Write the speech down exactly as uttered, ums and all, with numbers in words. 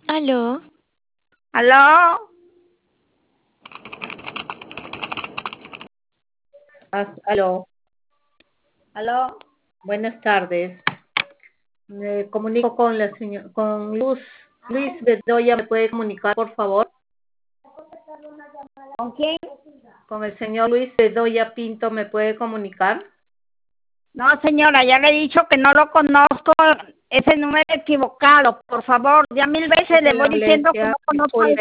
¿Aló? ¿Aló? As- Aló, ¿Aló? buenas tardes. Me comunico con la señora, con Luz, Luis Bedoya, ¿me puede comunicar, por favor? ¿Con quién? Con el señor Luis Bedoya Pinto, ¿me puede comunicar? No, señora, ya le he dicho que no lo conozco, ese número equivocado. Por favor, ya mil veces De le la voy diciendo que molestia, no conozco disculpe.